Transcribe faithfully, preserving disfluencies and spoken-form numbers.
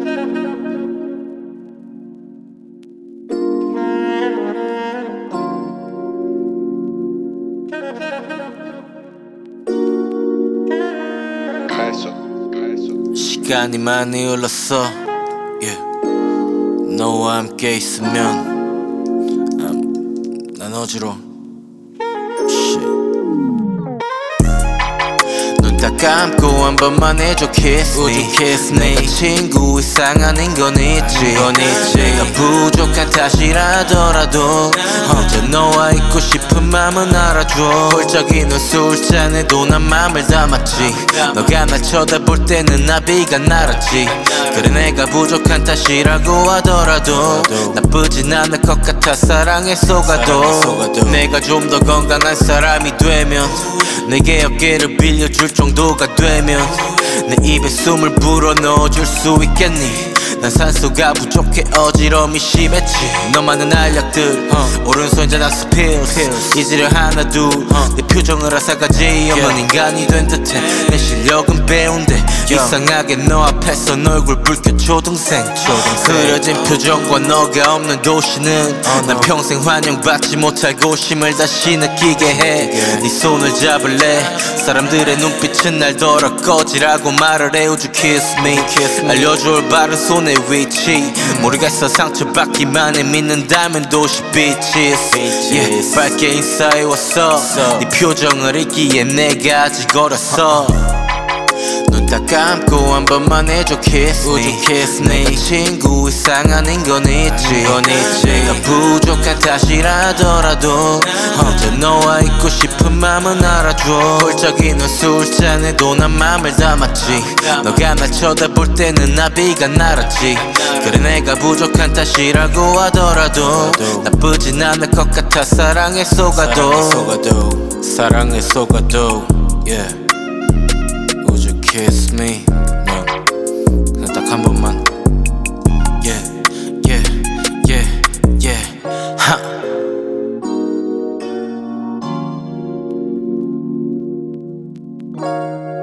시간이 많이 흘렀어 yeah. 너와 함께 있으면 음, 난 어지러워 Shit. 눈 딱 감고 한 번만 해줘 kiss me, kiss me. 내가 친구 이상 아닌 건 있지, 건 있지. 내가 부족한 탓이라더라도 언제 너와 있고 싶은 맘은 알아줘. 홀짝이는 술잔에도 난 맘을 담았지. 너가 날 쳐다볼 때는 나비가 날았지. 그래 내가 부족한 탓이라고 하더라도 나쁘진 않을 것 같아 사랑에 속아도. 내가 좀 더 건강한 사람이 되면 내게 어깨를 빌려줄 정도가 되면 내 입에 숨을 불어넣어줄 수 있겠니? 난 산소가 부족해 어지러움이 심했지. 너만은 알약들 uh. 오른손자 낙스 pills 잊으려 하나 둘 uh. 내 표정을 앗아가지 없는 yeah. 인간이 된 듯해. 내 실력은 배운데 yeah. 이상하게 너 앞에서 너 얼굴 붉혀 동생. 흐려진 표정과 너가 없는 도시는 uh, 난 no. 평생 환영받지 못할 고심을 다시 느끼게 해. yeah. 네 손을 잡을래. 사람들의 눈빛은 날 더러 꺼지라고 말을 해. Would you kiss me? kiss me. 알려줘 올바른 손의 위치. 모르겠어 상처받기만 해. 믿는다면 도시빛이 yeah. 밝게 인사해왔어. 네 표정을 읽기에 내가 아직 어렸어. 눈 딱 감고 한 번만 해줘 kiss me, kiss me. 내가 친구 이상 아닌 건 있지, 건 있지. 내가 부족한 탓이라더라도 언제 너와 있고 싶은 맘은 알아줘. 홀짝이는 술잔에도 난 맘을 담았지. 너가 날 쳐다볼 때는 나비가 날았지. 그래 내가 부족한 탓이라고 하더라도 나쁘진 않을 것 같아 사랑에 속아도. 사랑에 속아도 yeah. Would you kiss me? No. 그냥 딱 한 번만. Yeah, yeah, yeah, yeah. 하. Thank